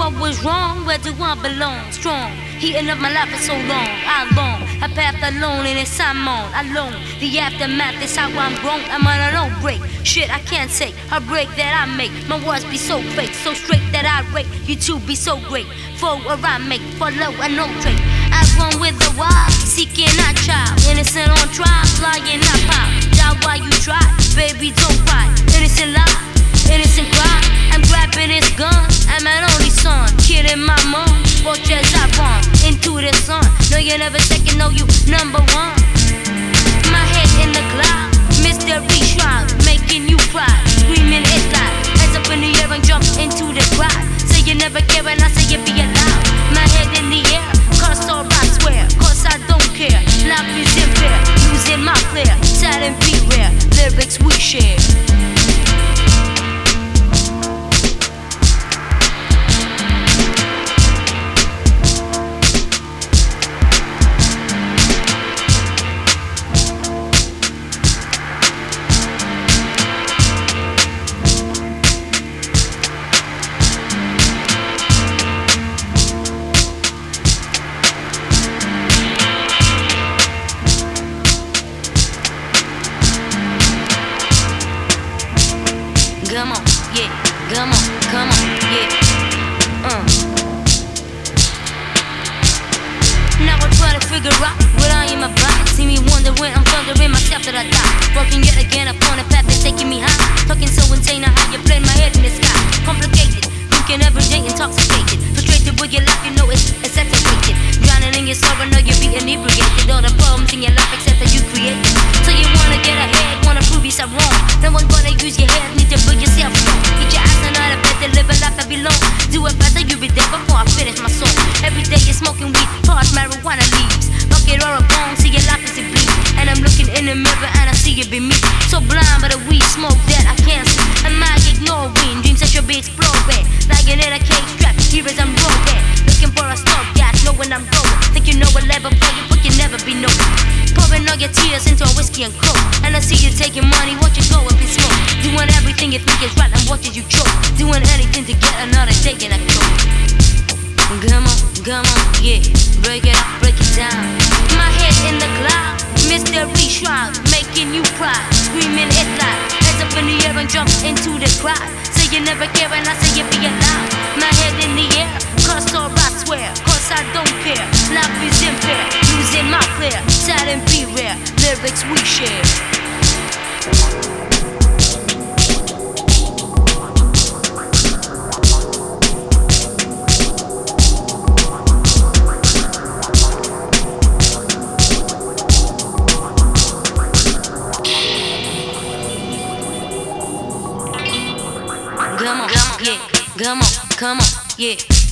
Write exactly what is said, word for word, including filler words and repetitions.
what was wrong? Where do I belong? Strong, heating up my life for so long. I long, I path alone and it's I'm on. Alone, the aftermath is how I'm grown. I'm on a no break. Shit I can't take, a break that I make. My words be so fake, so straight that I rate. You two be so great, for what I make, follow a no trait. I run with the wild, seeking a child. Innocent on trial, flying up pop. Die while you try, baby don't cry. Innocent lie, innocent cry. I'm grabbing his gun, I'm an only son. Killing my mom, watch as I run into the sun. No, you never second, no, you number one. My head in the cloud, mystery shroud, making you cry, screaming it loud. Hands up in the air and jump into the crowd. Say you never care and I say you be allowed. My head in the air, cause all I swear, cause I don't care. Life is unfair, losing my flair. Sad and be rare, lyrics we share. Come on, yeah, come on, come on, yeah, uh. Now I try to figure out what I am about. See me wondering, I'm thundering myself that I die. Working yet again upon a path that's taking me high. Talking so insane, how you play my head in the sky. Complicated, thinking every day intoxicated. Frustrated with your life, you know it's exaggerated. Drowning in your sorrow, know you're being inebriated. All the problems in your life except that you created. So you wanna get ahead, wanna prove yourself wrong. No one gonna use your head, need to build yourself strong. Get your ass on out of bed to live a life that belongs. Do it faster, you be there before I finish my song. Every day you're smoking weed, parts marijuana leaves. Bucket or a bone, see your life as it bleeds. And I'm looking in the mirror and I see it be me. So blind by the weed smoke that I can't see. Am I ignoring dreams that should be exploring? Lying in a cage trap, here as I'm rolling. Looking for a stop gas, knowing I'm going. Think you know a level for you, but you never be known. Pouring all your tears into a whiskey and coke. And I see you taking money, watch you go up in smoke. Doing everything you think is right and watching you choke. Doing anything to get another day in a coke. Come on, come on, yeah. Break it up, break it down. My head in the cloud, mystery shroud, making you cry, screaming it loud. Hands up in the air and jump into the crowd. Say you never care and I say you be allowed. My head in the air, cause all I swear, cause I don't care. Life is unfair, losing my flair. Sad and be rare, lyrics we share. Come on, yeah, come on, come on, yeah.